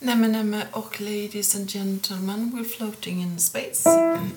Nämen och ladies and gentlemen, we're floating in space.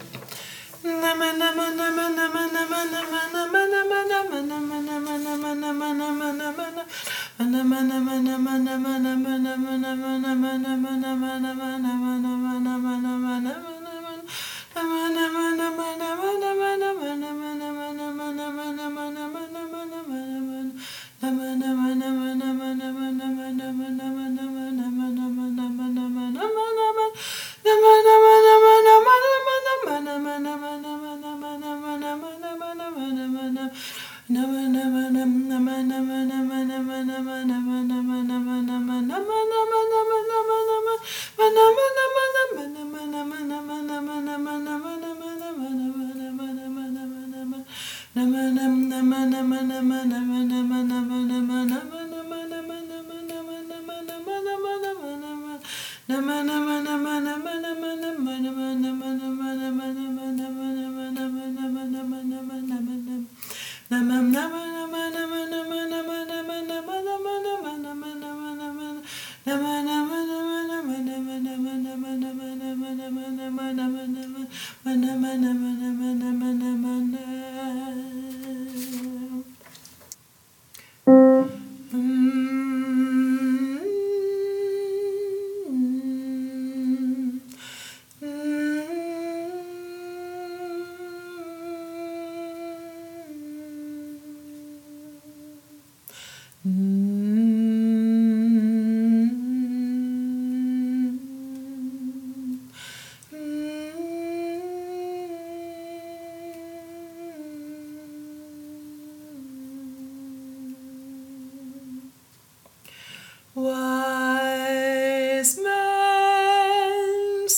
Wise men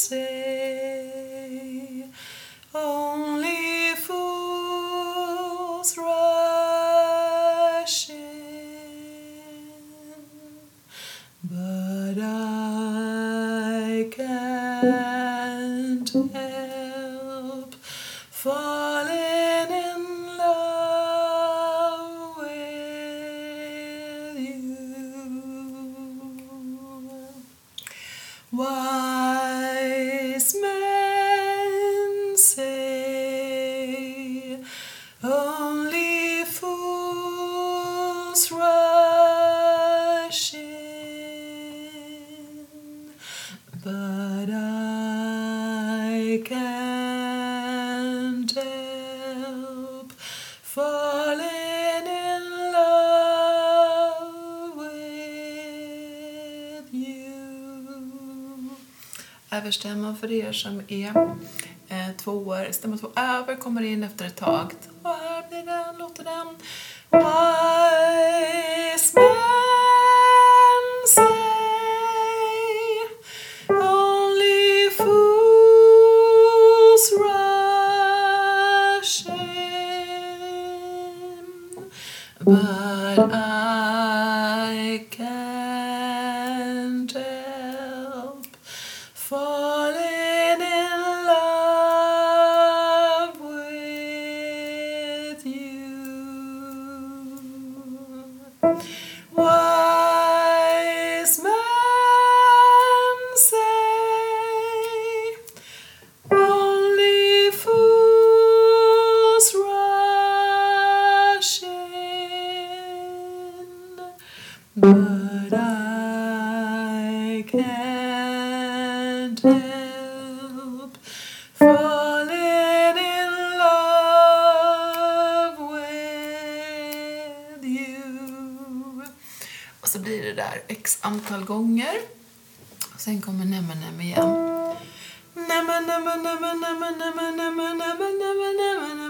say only fools rush in, but I can't help falling in love with you. Wise men say only fools rush in, but I can't help falling in love with you. Överstämman för er som är tvåor, stämma två över, kommer in efter ett tag. Och här blir den, låter den. Wise men say only fools rush in, but I can't help falling in love with you. Wise men say only fools rush in, but I can't help falling in love with you. Och så blir det där x antal gånger. Och sen kommer nämen igen. Nämen, nämen, nämen, nämen, nämen, nämen, nämen, nämen, nämen.